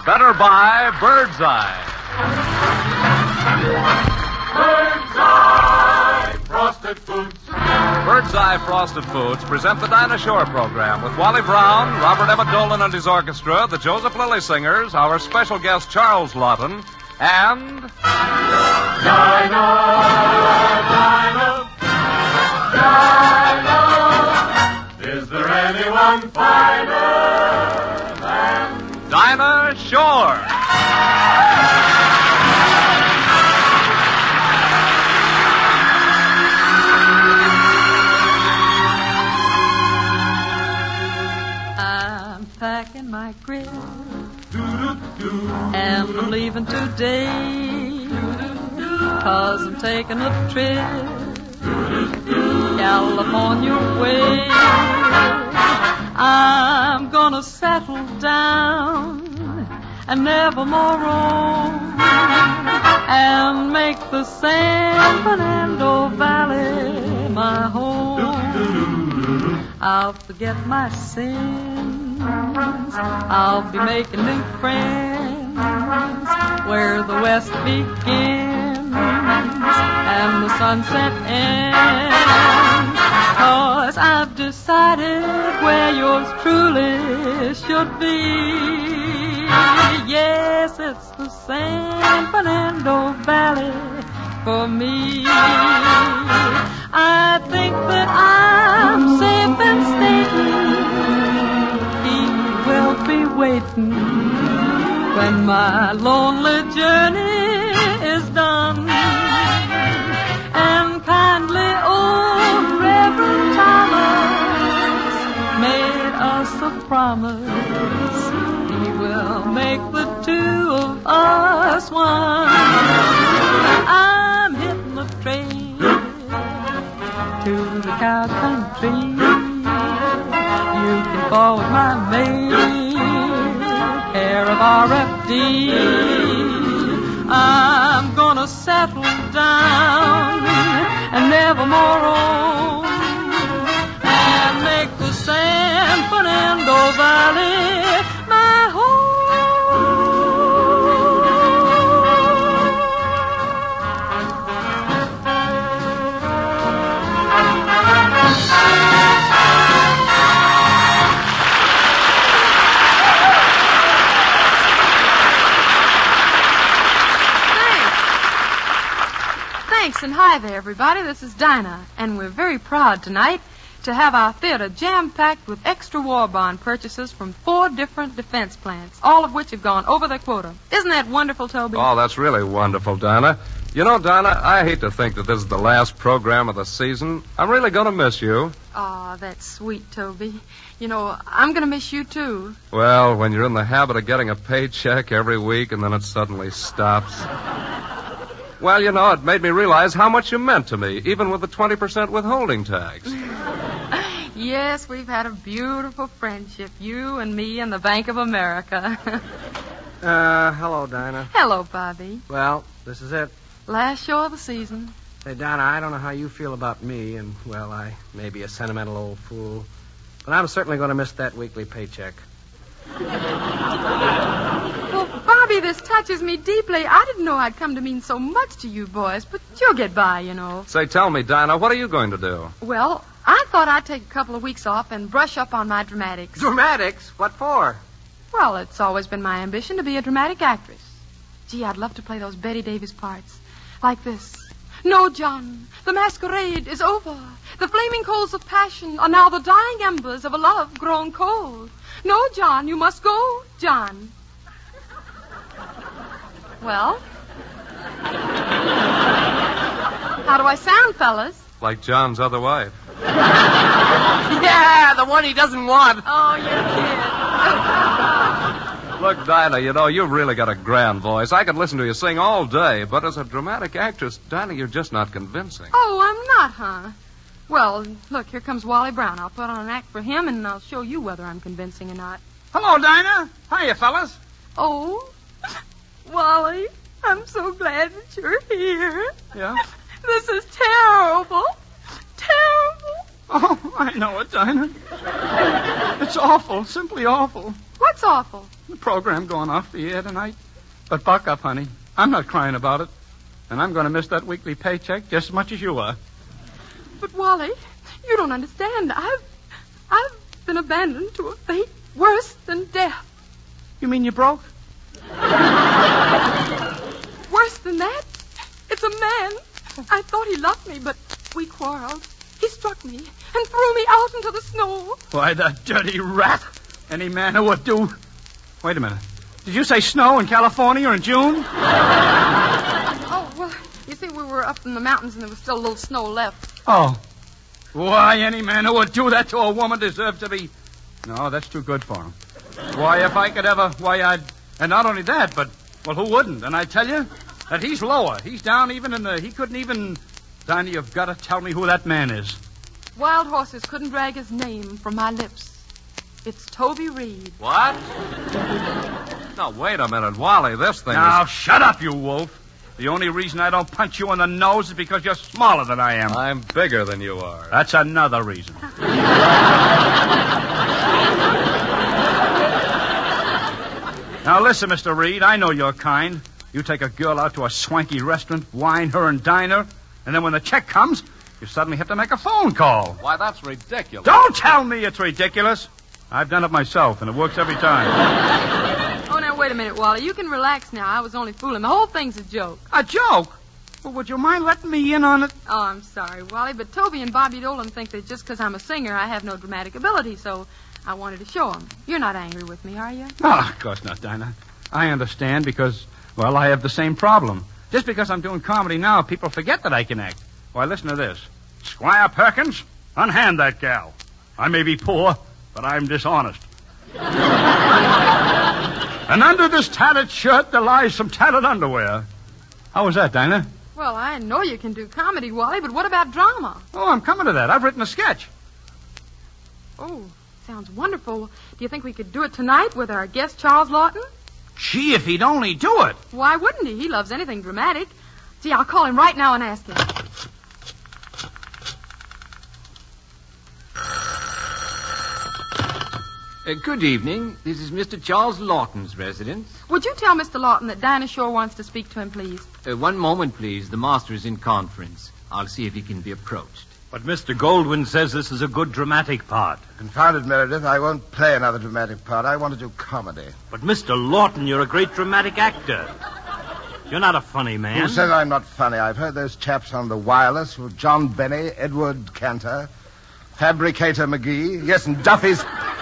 better buy Bird's Eye. Bird's Eye Frosted Foods. Bird's Eye Frosted Foods present the Dinah Shore program with Wally Brown, Robert Emmett Dolan and his orchestra, the Joseph Lilly Singers, our special guest Charles Lawton, and... Dinah. Is there anyone finer than Dinah Shore? I'm packing my grip and I'm leaving today 'cause I'm taking a trip California way. I'm gonna settle down and never more roam and make the San Fernando Valley my home. I'll forget my sins, I'll be making new friends where the west begins and the sunset ends. 'Cause I've decided where yours truly should be. Yes, it's the San Fernando Valley for me. I think that I'm safe and stately. He will be waiting when my lonely journey is done. And kindly old Reverend Thomas made us a promise. He will make the two of us one. I'm hitting the train to the cow country. You can forward my mail, care of RFD. I'm gonna settle down and never more roam and make the San Fernando Valley my home. Thanks, and hi there, everybody. This is Dinah, and we're very proud tonight to have our theater jam-packed with extra war bond purchases from 4 different defense plants, all of which have gone over their quota. Isn't that wonderful, Toby? Oh, that's really wonderful, Dinah. You know, Dinah, I hate to think that this is the last program of the season. I'm really going to miss you. Oh, that's sweet, Toby. You know, I'm going to miss you, too. Well, when you're in the habit of getting a paycheck every week and then it suddenly stops. Well, you know, it made me realize how much you meant to me, even with the 20% withholding tax. Yes, we've had a beautiful friendship, you and me and the Bank of America. Hello, Dinah. Hello, Bobby. Well, this is it. Last show of the season. Say, Dinah, I don't know how you feel about me, and, well, I may be a sentimental old fool, but I'm certainly going to miss that weekly paycheck. Well, Bobby, this touches me deeply. I didn't know I'd come to mean so much to you boys, but you'll get by, you know. Say, tell me, Dinah, what are you going to do? Well, I thought I'd take a couple of weeks off and brush up on my dramatics. Dramatics? What for? Well, it's always been my ambition to be a dramatic actress. Gee, I'd love to play those Betty Davis parts. Like this. No, John, the masquerade is over. The flaming coals of passion are now the dying embers of a love grown cold. No, John, you must go, John. Well? How do I sound, fellas? Like John's other wife. Yeah, the one he doesn't want. Oh, you kid. Look, Dinah, you know, you've really got a grand voice. I could listen to you sing all day, but as a dramatic actress, Dinah, you're just not convincing. Oh, I'm not, huh? Well, look, here comes Wally Brown. I'll put on an act for him, and I'll show you whether I'm convincing or not. Hello, Dinah. Hiya, fellas. Oh, Wally, I'm so glad that you're here. Yeah? This is terrible. Terrible. Oh, I know it, Dinah. It's awful, simply awful. What's awful? The program going off the air tonight. But buck up, honey. I'm not crying about it. And I'm going to miss that weekly paycheck just as much as you are. But, Wally, you don't understand. I've been abandoned to a fate worse than death. You mean you broke? Worse than that? It's a man. I thought he loved me, but we quarreled. He struck me and threw me out into the snow. Why, the dirty rat. Any man who would do... Wait a minute. Did you say snow in California in June? Oh, well, you see, we were up in the mountains and there was still a little snow left. Oh. Why, any man who would do that to a woman deserves to be... No, that's too good for him. Why, if I could ever... Why, I'd... And not only that, but... Well, who wouldn't? And I tell you that he's lower. He's down even in the... He couldn't even... Dinah, you've got to tell me who that man is. Wild horses couldn't drag his name from my lips. It's Toby Reed. What? Now, wait a minute, Wally. This thing Now, is... shut up, you wolf. The only reason I don't punch you in the nose is because you're smaller than I am. I'm bigger than you are. That's another reason. Now, listen, Mr. Reed, I know you're kind. You take a girl out to a swanky restaurant, wine her and dine her, and then when the check comes, you suddenly have to make a phone call. Why, that's ridiculous. Don't tell me it's ridiculous. I've done it myself, and it works every time. Oh, now, wait a minute, Wally. You can relax now. I was only fooling. The whole thing's a joke. A joke? Well, would you mind letting me in on it? Oh, I'm sorry, Wally, but Toby and Bobby Dolan think that just because I'm a singer, I have no dramatic ability, so I wanted to show them. You're not angry with me, are you? No, of course not, Dinah. I understand because, well, I have the same problem. Just because I'm doing comedy now, people forget that I can act. Why, listen to this. Squire Perkins, unhand that gal. I may be poor, but I'm dishonest. And under this tattered shirt, there lies some tattered underwear. How was that, Dinah? Well, I know you can do comedy, Wally, but what about drama? Oh, I'm coming to that. I've written a sketch. Oh, sounds wonderful. Do you think we could do it tonight with our guest, Charles Lawton? Gee, if he'd only do it. Why wouldn't he? He loves anything dramatic. See, I'll call him right now and ask him. Good evening. This is Mr. Charles Lawton's residence. Would you tell Mr. Lawton that Dinah Shore wants to speak to him, please? One moment, please. The master is in conference. I'll see if he can be approached. But Mr. Goldwyn says this is a good dramatic part. Confound it, Meredith. I won't play another dramatic part. I want to do comedy. But, Mr. Lawton, you're a great dramatic actor. You're not a funny man. Who says I'm not funny? I've heard those chaps on the wireless with John Benny, Edward Cantor, Fabricator McGee. Yes, and Duffy's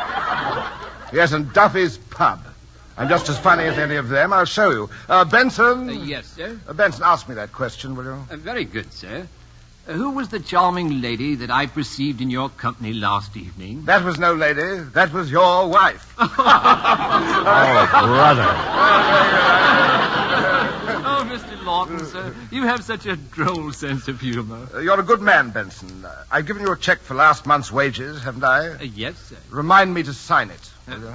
pub. I'm just as funny as any of them. I'll show you. Benson? Yes, sir? Benson, ask me that question, will you? Very good, sir. Who was the charming lady that I perceived in your company last evening? That was no lady. That was your wife. Oh, brother. Oh, Mr. Lawton, sir, you have such a droll sense of humor. You're a good man, Benson. I've given you a check for last month's wages, haven't I? Yes, sir. Remind me to sign it.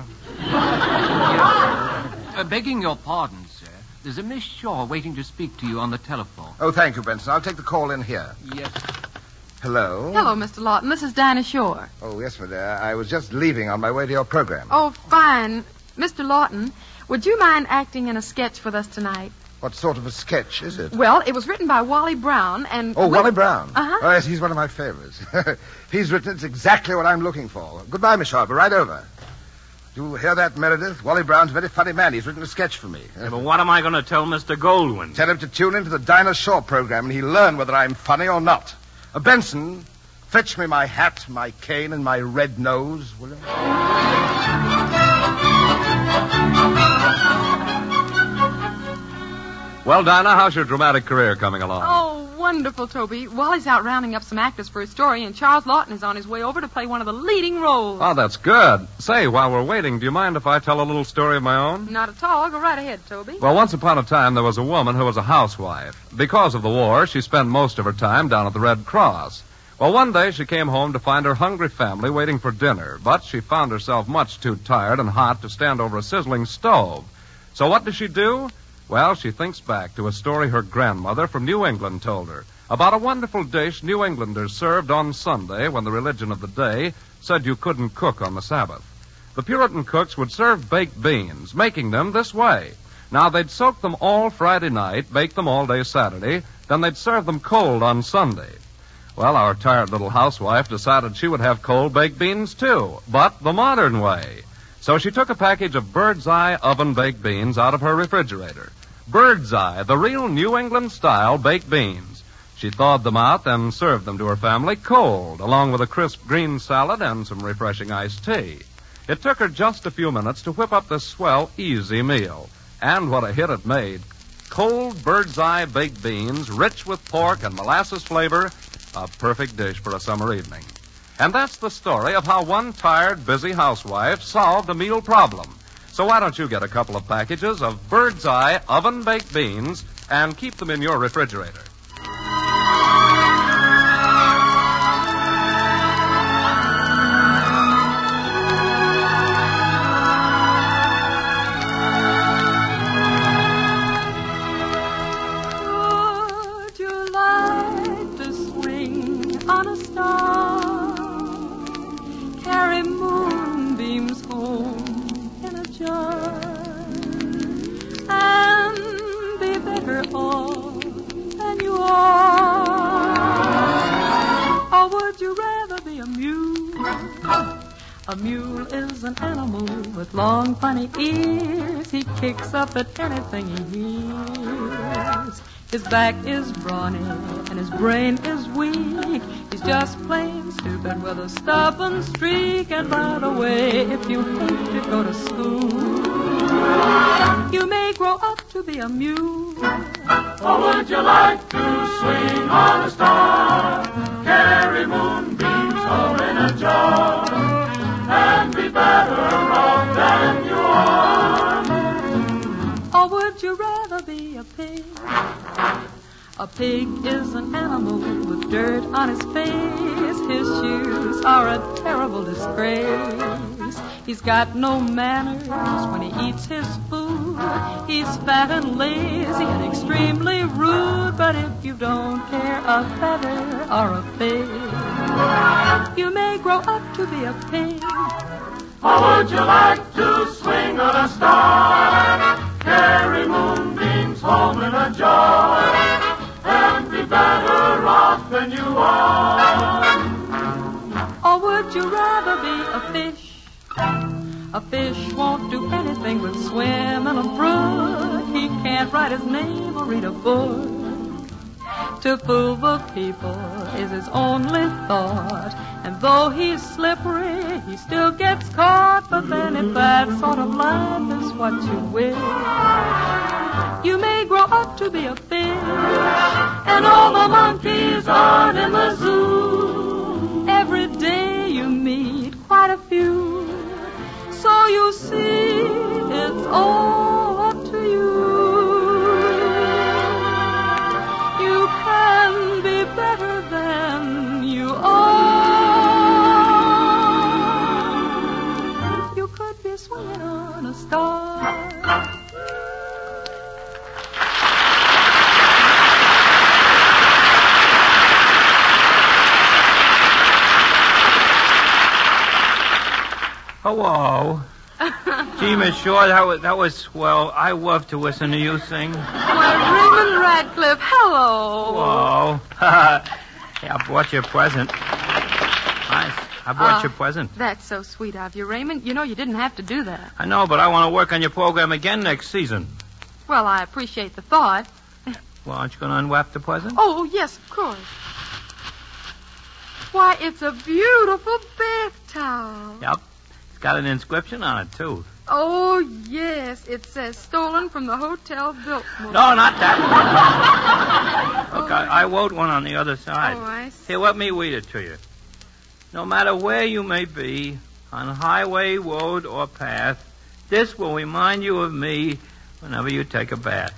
Begging your pardon, sir, there's a Miss Shaw waiting to speak to you on the telephone. Oh, thank you, Benson. I'll take the call in here. Yes. Hello? Hello, Mr. Lawton. This is Dinah Shore. Oh, yes, my dear. I was just leaving on my way to your program. Oh, fine. Mr. Lawton, would you mind acting in a sketch with us tonight? What sort of a sketch is it? Well, it was written by Wally Brown, and... Oh, Wally Brown. Uh-huh. Oh, yes, he's one of my favorites. He's written it's exactly what I'm looking for. Goodbye, Miss Shaw. I'll be right over. You hear that, Meredith? Wally Brown's a very funny man. He's written a sketch for me. Yeah, but what am I going to tell Mr. Goldwyn? Tell him to tune into the Dinah Shore program, and he'll learn whether I'm funny or not. Benson, fetch me my hat, my cane, and my red nose, will you? Well, Dinah, how's your dramatic career coming along? Oh, wonderful, Toby. Wally's out rounding up some actors for his story, and Charles Lawton is on his way over to play one of the leading roles. Oh, that's good. Say, while we're waiting, do you mind if I tell a little story of my own? Not at all. Go right ahead, Toby. Well, once upon a time, there was a woman who was a housewife. Because of the war, she spent most of her time down at the Red Cross. Well, one day she came home to find her hungry family waiting for dinner, but she found herself much too tired and hot to stand over a sizzling stove. So what does she do? Well, she thinks back to a story her grandmother from New England told her. about a wonderful dish New Englanders served on Sunday when the religion of the day said you couldn't cook on the Sabbath. The Puritan cooks would serve baked beans, making them this way. Now, they'd soak them all Friday night, bake them all day Saturday, then they'd serve them cold on Sunday. Well, our tired little housewife decided she would have cold baked beans, too, but the modern way. So she took a package of Bird's Eye oven-baked beans out of her refrigerator. Bird's Eye, the real New England-style baked beans. She thawed them out and served them to her family cold, along with a crisp green salad and some refreshing iced tea. It took her just a few minutes to whip up this swell, easy meal. And what a hit it made. Cold Bird's Eye baked beans, rich with pork and molasses flavor, a perfect dish for a summer evening. And that's the story of how one tired, busy housewife solved a meal problem. So why don't you get a couple of packages of Bird's Eye oven-baked beans and keep them in your refrigerator? Would you like to swing on a star? Carry moonbeams home in a jar and be better off than you are? Or would you rather be a mule? A mule is an animal with long, funny ears. He kicks up at anything he hears. His back is brawny and his brain is weak. He's just plain stupid with a stubborn streak. And by the way, if you hate to go to school, you may grow up to be a mule. Or would you like to swing on a star? Carry moonbeams home in a jar and be better off than you are? Or would you rather be a pig? A pig is an animal with dirt on his face. His shoes are a terrible disgrace. He's got no manners when he eats his food. He's fat and lazy and extremely rude. But if you don't care a feather or a pig, you may grow up to be a pig. Or would you like to swing on a star? Carry moonbeams home in a jar and be better off than you are? Or would you rather be a fish? A fish won't do anything but swim in a brook. He can't write his name or read a book. To fool the people is his only thought. And though he's slippery, he still gets caught. But then if that sort of life is what you wish, you may grow up to be a fish. And all the monkeys out in the zoo, every day you meet quite a few. So you see, it's all up to you. You can be better than you are. You could be swinging on a star. Hello. Gee, Miss Shaw, that was swell. I love to listen to you sing. Why, Raymond Radcliffe, hello. Whoa. Yeah, I brought you a present. Nice. I brought you a present. That's so sweet of you, Raymond. You know you didn't have to do that. I know, but I want to work on your program again next season. Well, I appreciate the thought. Well, aren't you going to unwrap the present? Oh, yes, of course. Why, it's a beautiful bath towel. Yep. It's got an inscription on it, too. Oh, yes. It says stolen from the Hotel Biltmore. No, not that one. Look, I wrote one on the other side. Oh, I see. Here, let me read it to you. No matter where you may be, on highway, road, or path, this will remind you of me whenever you take a bath.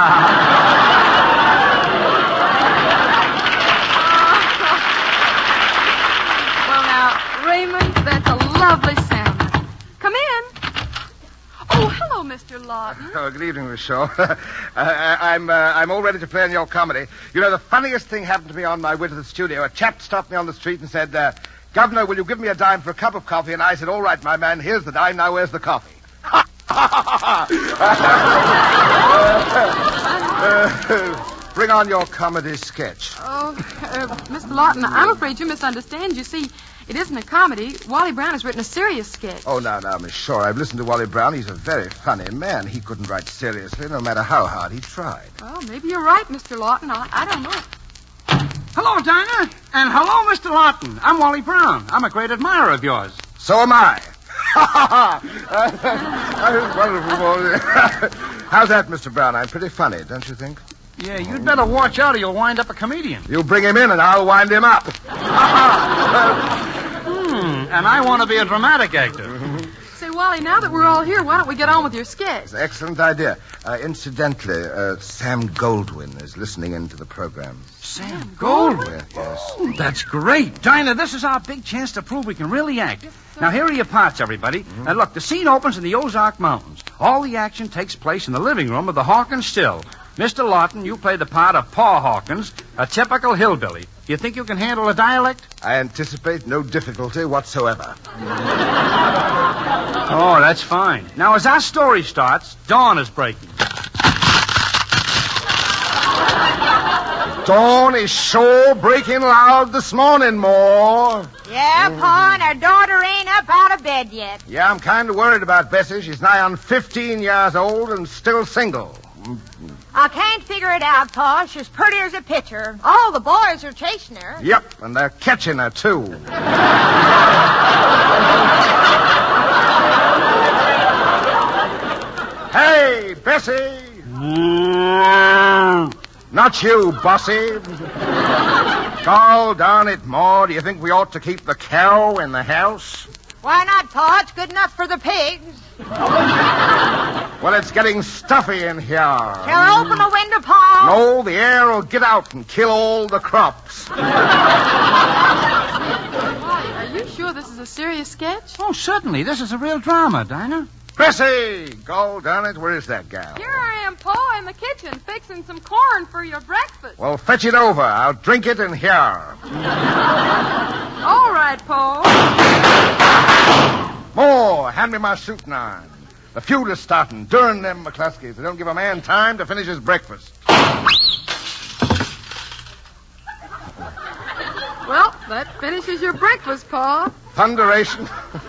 Well, now, Raymond, that's a lovely sound. Come in. Oh, hello, Mr. Lawton. Oh, good evening, Miss Shaw. I'm all ready to play in your comedy. You know, the funniest thing happened to me on my way to the studio. A chap stopped me on the street and said, Governor, will you give me a dime for a cup of coffee? And I said, all right, my man, here's the dime. Now where's the coffee? Bring on your comedy sketch. Oh, Mr. Lawton, I'm afraid you misunderstand. You see, it isn't a comedy. Wally Brown has written a serious sketch. Oh, now, Miss Shaw, I've listened to Wally Brown. He's a very funny man. He couldn't write seriously, no matter how hard he tried. Well, maybe you're right, Mr. Lawton. I don't know. Hello, Dinah. And hello, Mr. Lawton. I'm Wally Brown. I'm a great admirer of yours. So am I. Wonderful. How's that, Mr. Brown? I'm pretty funny, don't you think? Yeah, you'd better watch out or you'll wind up a comedian. You bring him in and I'll wind him up. And I want to be a dramatic actor. Say, Wally, now that we're all here, why don't we get on with your sketch? It's an excellent idea. Incidentally, Sam Goldwyn is listening into the program. Sam Goldwyn? Yes. Oh, that's great. Dinah, this is our big chance to prove we can really act. Yes, now, here are your parts, everybody. Now, look, the scene opens in the Ozark Mountains. All the action takes place in the living room of the Hawkins Still. Mr. Lawton, you play the part of Pa Hawkins, a typical hillbilly. Do you think you can handle a dialect? I anticipate no difficulty whatsoever. Oh, that's fine. Now, as our story starts, dawn is breaking. Dawn is sure breaking loud this morning, Ma. Yeah, Pa, and her daughter ain't up out of bed yet. Yeah, I'm kind of worried about Bessie. She's nigh on 15 years old and still single. I can't figure it out, Pa. She's pretty as a pitcher. All the boys are chasing her. Yep, and they're catching her, too. Hey, Bessie! Not you, Bossy. Gall darn it, Ma. Do you think we ought to keep the cow in the house? Why not, Pa? It's good enough for the pigs. Well, it's getting stuffy in here. Shall I open the window, Pa? No, the air will get out and kill all the crops. Are you sure this is a serious sketch? Oh, certainly. This is a real drama, Dinah. Bessie! Gall darn it, where is that gal? Here I am, Pa, in the kitchen, fixing some corn for your breakfast. Well, fetch it over. I'll drink it in here. All right, Pa. More, hand me my suit and iron. The feud is starting. Darn them McCluskeys. They don't give a man time to finish his breakfast. Well, that finishes your breakfast, Pa. Thunderation.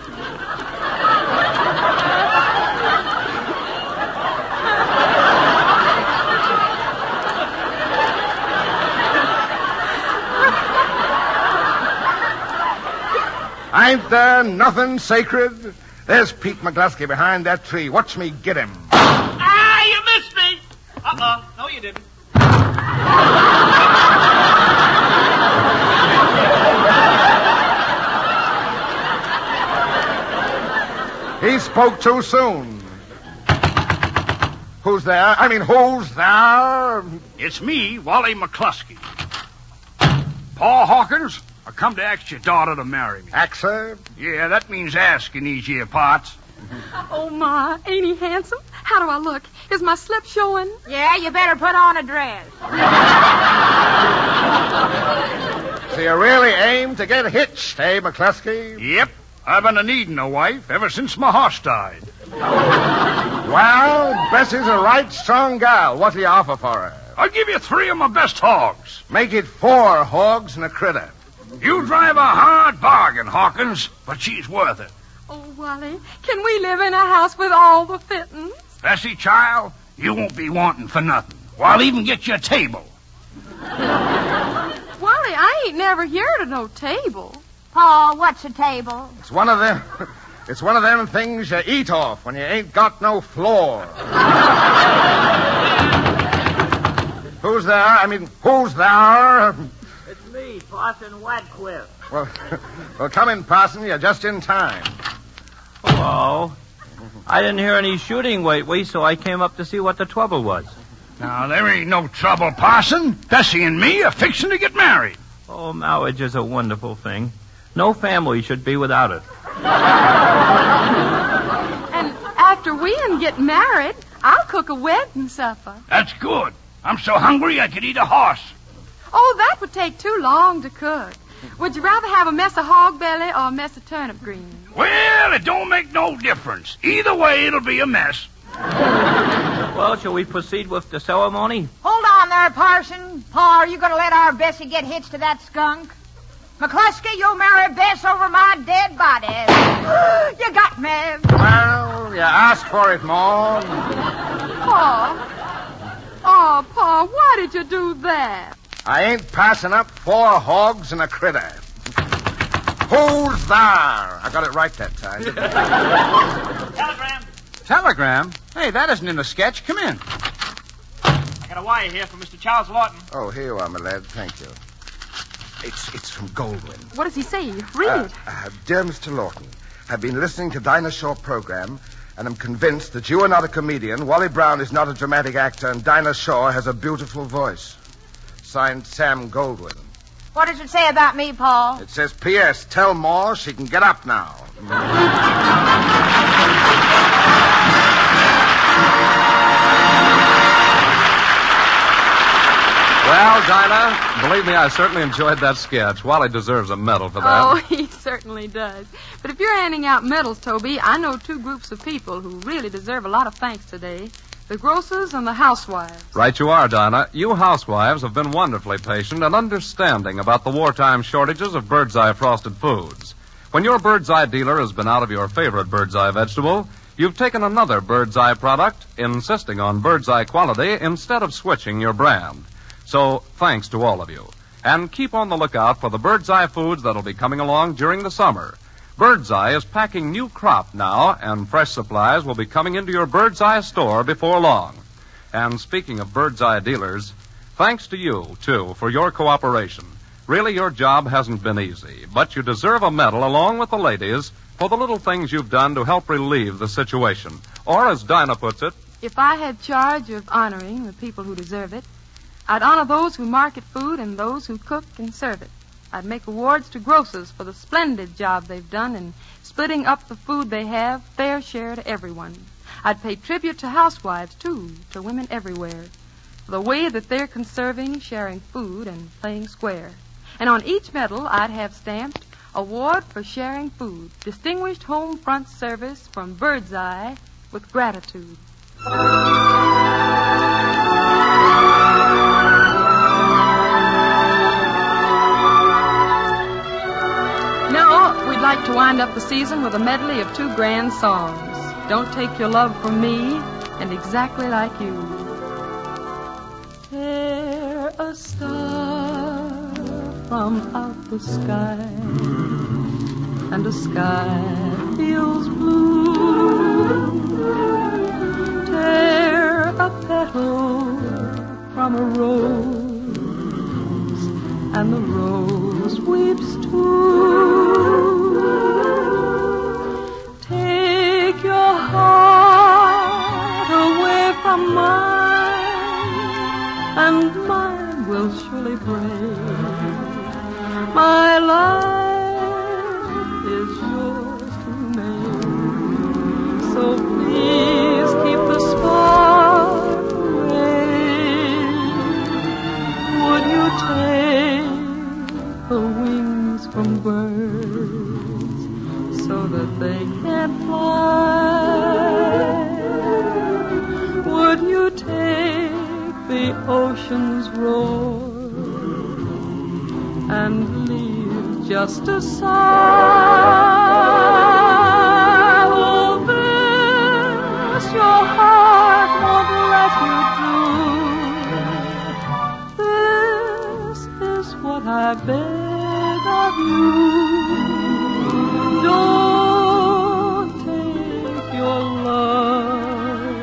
Ain't there nothing sacred? There's Pete McCluskey behind that tree. Watch me get him. Ah, you missed me. Uh-oh. No, you didn't. He spoke too soon. Who's there? Who's there? It's me, Wally McCluskey. Pa Hawkins, I come to ask your daughter to marry me. Ask her? Yeah, that means ask in these here parts. Oh, Ma, ain't he handsome? How do I look? Is my slip showing? Yeah, you better put on a dress. So you really aim to get hitched, eh, McCluskey? Yep. I've been needing a wife ever since my horse died. Well, Bessie's a right strong gal. What do you offer for her? I'll give you 3 of my best hogs. Make it 4 hogs and a critter. You drive a hard bargain, Hawkins, but she's worth it. Oh, Wally, can we live in a house with all the fittings? Bessie, child, you won't be wanting for nothing. Well, I'll even get you a table. Wally, I ain't never heard of no table. Pa, what's a table? It's one of them things you eat off when you ain't got no floor. Who's there? Who's there? It's me, Parson Wadquist. Well, come in, Parson. You're just in time. Hello. I didn't hear any shooting lately, so I came up to see what the trouble was. Now, there ain't no trouble, Parson. Bessie and me are fixing to get married. Oh, marriage is a wonderful thing. No family should be without it. And after we didn't get married, I'll cook a wedding supper. That's good. I'm so hungry I could eat a horse. Oh, that would take too long to cook. Would you rather have a mess of hog belly or a mess of turnip greens? Well, it don't make no difference. Either way, it'll be a mess. Well, shall we proceed with the ceremony? Hold on there, Parson. Pa, are you going to let our Bessie get hitched to that skunk? McCluskey, you'll marry Bess over my dead body. You got me. Well, you asked for it, Ma. Pa. Oh, Pa, why did you do that? I ain't passing up 4 hogs and a critter. Who's there? I got it right that time. Telegram. Telegram? Hey, that isn't in the sketch. Come in. I got a wire here from Mr. Charles Lawton. Oh, here you are, my lad. Thank you. It's from Goldwyn. What does he say? Read it. Dear Mr. Lawton, I've been listening to Dinah Shore program, and I'm convinced that you are not a comedian, Wally Brown is not a dramatic actor, and Dinah Shore has a beautiful voice. Signed, Sam Goldwyn. What does it say about me, Paul? It says, P.S. Tell Ma she can get up now. Well, Dinah, believe me, I certainly enjoyed that sketch. Wally deserves a medal for that. Oh, he certainly does. But if you're handing out medals, Toby, I know 2 groups of people who really deserve a lot of thanks today. The grocers and the housewives. Right you are, Dinah. You housewives have been wonderfully patient and understanding about the wartime shortages of Birdseye frosted foods. When your Birdseye dealer has been out of your favorite Birdseye vegetable, you've taken another Birdseye product, insisting on Birdseye quality instead of switching your brand. So, thanks to all of you. And keep on the lookout for the Birdseye foods that'll be coming along during the summer. Birdseye is packing new crop now, and fresh supplies will be coming into your Birdseye store before long. And speaking of Birdseye dealers, thanks to you, too, for your cooperation. Really, your job hasn't been easy, but you deserve a medal along with the ladies for the little things you've done to help relieve the situation. Or, as Dinah puts it, if I had charge of honoring the people who deserve it, I'd honor those who market food and those who cook and serve it. I'd make awards to grocers for the splendid job they've done in splitting up the food they have, fair share to everyone. I'd pay tribute to housewives, too, to women everywhere, for the way that they're conserving, sharing food, and playing square. And on each medal, I'd have stamped, Award for Sharing Food, Distinguished Home Front Service from Birdseye with Gratitude. Now, we'd like to wind up the season with a medley of 2 grand songs. Don't Take Your Love From Me and Exactly Like You. Tear a star from out the sky, and the sky feels blue. Tear a petal from a rose, and the rose weeps too. Take your heart away from mine, and mine will surely break. My life is yours to make, so please keep the spark away. Would you take the wings from birds so that they can fly? Would you take the ocean's roar and leave just a sigh? Oh, this your heart won't let you do. This is what I beg of you. Don't take your love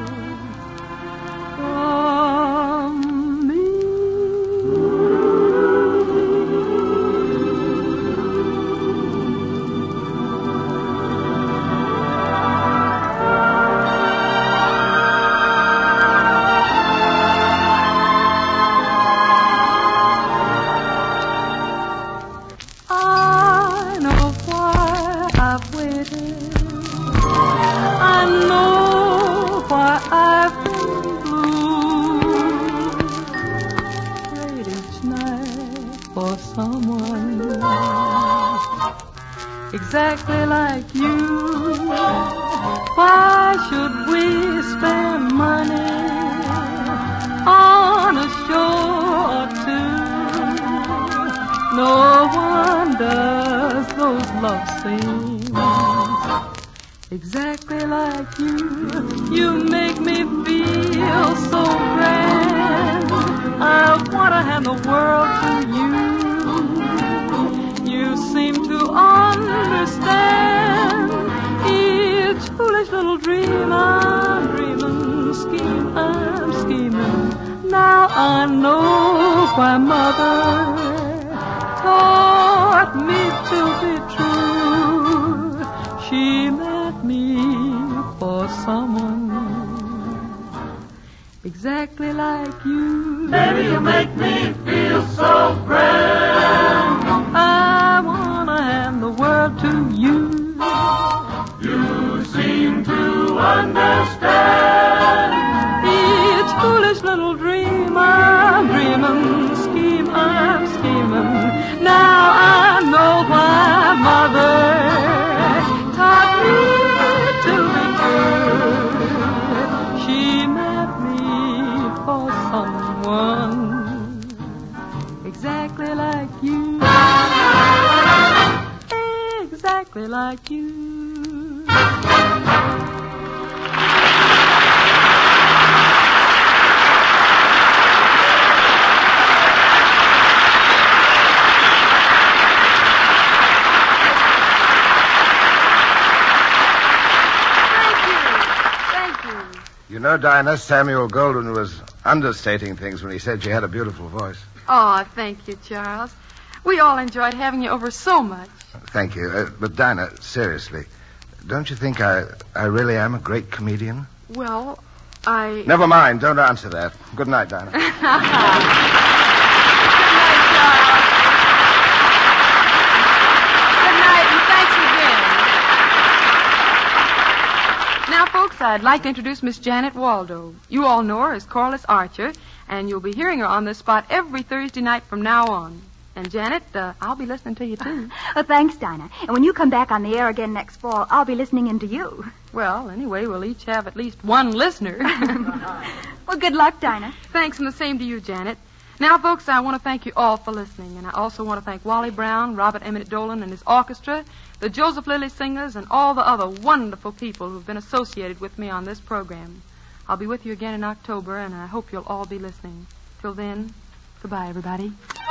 from me. exactly like you. Why should we spend money on a show or two? No one does those love scenes exactly like you. You make me feel so grand. I want to hand the world to you. You seem to understand each foolish little dream I'm dreaming, scheme I'm scheming. Now I know why Mother taught me to be true. She meant me for someone exactly like you. Baby, you make me feel so grand. I wanna hand the world to you. You seem to understand each foolish little dream I'm dreaming, scheme I'm scheming. Now I know why Mother taught me to be good. She meant me for someone exactly like you. Exactly like you. You know, Dinah, Samuel Goldwyn was understating things when he said she had a beautiful voice. Oh, thank you, Charles. We all enjoyed having you over so much. Thank you. But, Dinah, seriously, don't you think I really am a great comedian? Well, Never mind. Don't answer that. Good night, Dinah. Good night, and thanks again. Now, folks, I'd like to introduce Miss Janet Waldo. You all know her as Corliss Archer, and you'll be hearing her on this spot every Thursday night from now on. And, Janet, I'll be listening to you, too. Well, thanks, Dinah. And when you come back on the air again next fall, I'll be listening in to you. Well, anyway, we'll each have at least one listener. Well, good luck, Dinah. Thanks, and the same to you, Janet. Now, folks, I want to thank you all for listening, and I also want to thank Wally Brown, Robert Emmett Dolan and his orchestra, the Joseph Lilly Singers, and all the other wonderful people who've been associated with me on this program. I'll be with you again in October, and I hope you'll all be listening. Till then, goodbye, everybody.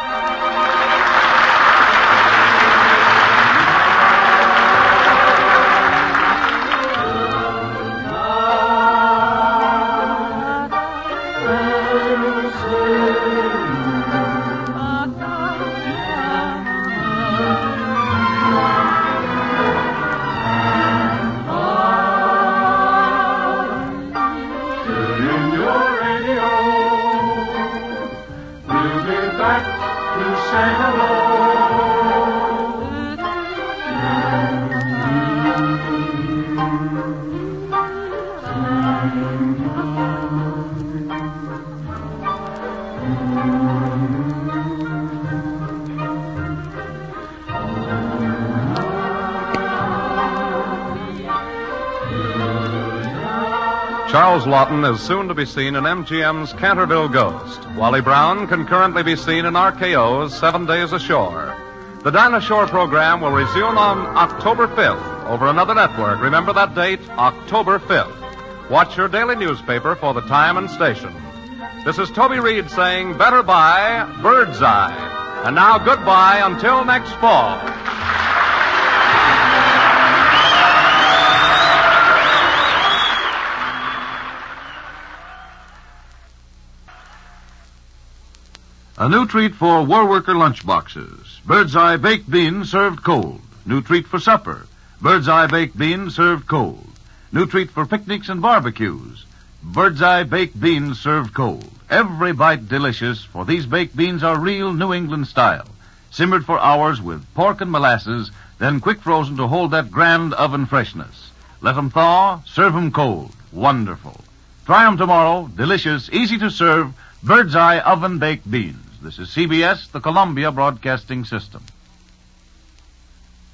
Charles Lawton is soon to be seen in MGM's Canterville Ghost. Wally Brown can currently be seen in RKO's 7 Days Ashore. The Dinah Shore program will resume on October 5th over another network. Remember that date, October 5th. Watch your daily newspaper for the time and station. This is Toby Reed saying better bye, Birdseye. And now goodbye until next fall. A new treat for war worker lunchboxes. Birdseye baked beans served cold. New treat for supper. Birdseye baked beans served cold. New treat for picnics and barbecues. Birdseye baked beans served cold. Every bite delicious, for these baked beans are real New England style. Simmered for hours with pork and molasses, then quick frozen to hold that grand oven freshness. Let 'em thaw, serve 'em cold. Wonderful. Try 'em tomorrow. Delicious, easy to serve, Birdseye oven baked beans. This is CBS, the Columbia Broadcasting System.